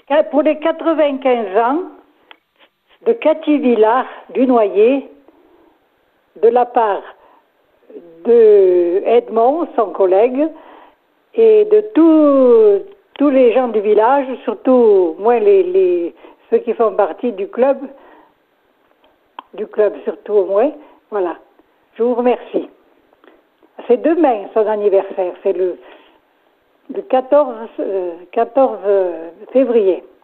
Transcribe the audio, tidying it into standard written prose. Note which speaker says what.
Speaker 1: pour les 95 ans de Cathy Villard du Noyer, de la part de Edmond, son collègue, et de tous les gens du village, surtout moins ceux qui font partie du club surtout au moins. Voilà. Je vous remercie. C'est demain son anniversaire, c'est le 14 février.